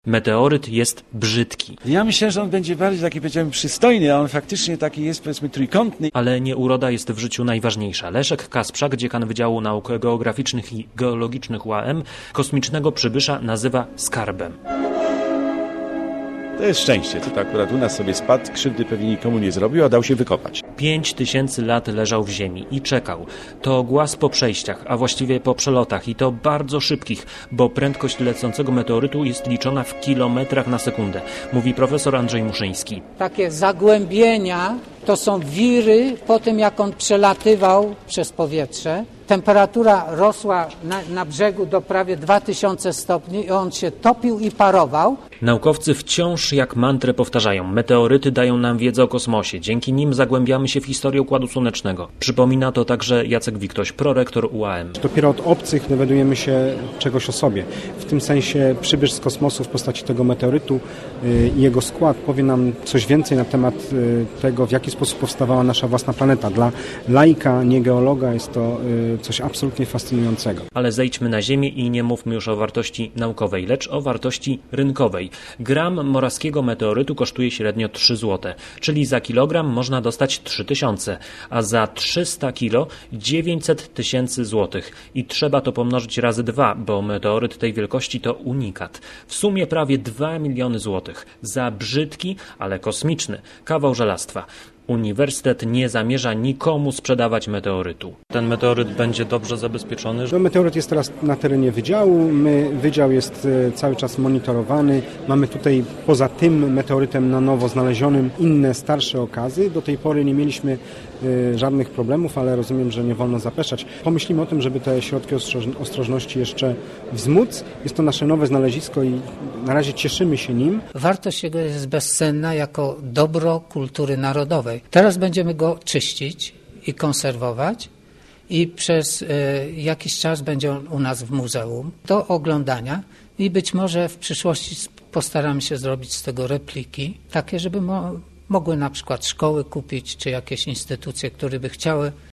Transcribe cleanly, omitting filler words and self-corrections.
Meteoryt jest brzydki. Ja myślę, że on będzie bardziej taki, powiedziałbym, przystojny, a on faktycznie taki jest, powiedzmy, trójkątny. Ale nie uroda jest w życiu najważniejsza. Leszek Kasprzak, dziekan Wydziału Nauk Geograficznych i Geologicznych UAM, kosmicznego przybysza nazywa skarbem. To jest szczęście, to akurat u nas sobie spadł, krzywdy pewnie nikomu nie zrobił, a dał się wykopać. 5000 lat leżał w ziemi i czekał. To głaz po przejściach, a właściwie po przelotach i to bardzo szybkich, bo prędkość lecącego meteorytu jest liczona w kilometrach na sekundę, mówi profesor Andrzej Muszyński. Takie zagłębienia to są wiry po tym, jak on przelatywał przez powietrze. Temperatura rosła na brzegu do prawie 2000 stopni i on się topił i parował. Naukowcy wciąż jak mantrę powtarzają: meteoryty dają nam wiedzę o kosmosie, dzięki nim zagłębiamy się w historię Układu Słonecznego. Przypomina to także Jacek Wiktoś, prorektor UAM. Dopiero od obcych dowiadujemy się czegoś o sobie. W tym sensie przybysz z kosmosu w postaci tego meteorytu i jego skład powie nam coś więcej na temat tego, w jaki sposób powstawała nasza własna planeta. Dla laika, nie geologa jest to coś absolutnie fascynującego. Ale zejdźmy na ziemię i nie mówmy już o wartości naukowej, lecz o wartości rynkowej. Gram morawskiego meteorytu kosztuje średnio 3 zł, czyli za kilogram można dostać 3000, a za 300 kilo 900 tysięcy złotych. I trzeba to pomnożyć razy 2, bo meteoryt tej wielkości to unikat. W sumie prawie 2 miliony złotych. Za brzydki, ale kosmiczny kawał żelastwa. Uniwersytet nie zamierza nikomu sprzedawać meteorytu. Ten meteoryt będzie dobrze zabezpieczony? Meteoryt jest teraz na terenie wydziału. Wydział jest cały czas monitorowany. Mamy tutaj poza tym meteorytem na nowo znalezionym inne starsze okazy. Do tej pory nie mieliśmy żadnych problemów, ale rozumiem, że nie wolno zapeszać. Pomyślimy o tym, żeby te środki ostrożności jeszcze wzmóc. Jest to nasze nowe znalezisko i na razie cieszymy się nim. Wartość jego jest bezcenna jako dobro kultury narodowej. Teraz będziemy go czyścić i konserwować i przez jakiś czas będzie on u nas w muzeum do oglądania i być może w przyszłości postaramy się zrobić z tego repliki, takie, żeby mogły na przykład szkoły kupić, czy jakieś instytucje, które by chciały